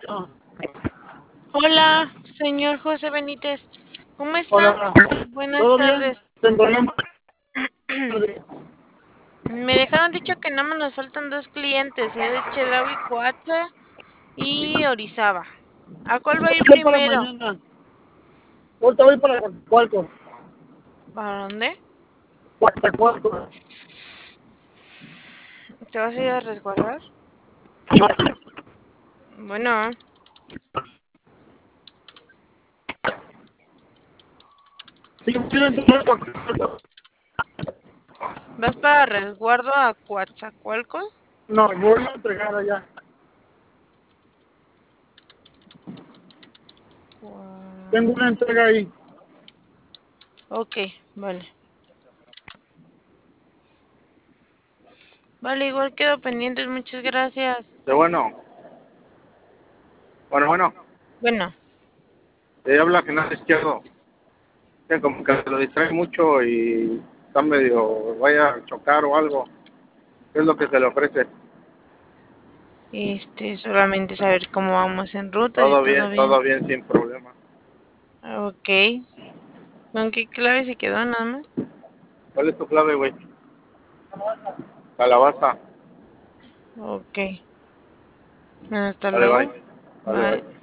Hola, señor José Benítez. ¿Cómo está? Hola, Buenas ¿todo bien? tardes. ¿Sin problema? Me dejaron dicho que nada más nos faltan dos clientes, de Chedraui Coatza y Orizaba. ¿A cuál va a ir Voy para primero? mañana. Ahorita voy para Coatzacoalcos. ¿Para dónde? Coatzacoalcos. ¿Te vas a ir a resguardar? Bueno, Sí, voy a entregar Coatzacoalcos. ¿vas para resguardo a Coatzacoalcos? No, voy a entregar allá. Tengo una entrega ahí. Ok, vale. Vale, igual quedo pendiente, muchas gracias. De bueno, Bueno, habla Genaro Izquierdo. Que como que se lo distrae mucho y está medio, vaya a chocar o algo. ¿Qué es lo que se le ofrece? solamente saber cómo vamos en ruta, si todo bien. Todo bien, sin problema. Ok. ¿Con qué clave se quedó nada más? ¿Cuál es tu clave, güey? Calabaza. Ok. Hasta Vale, luego. bye. Vale, Bye. bye.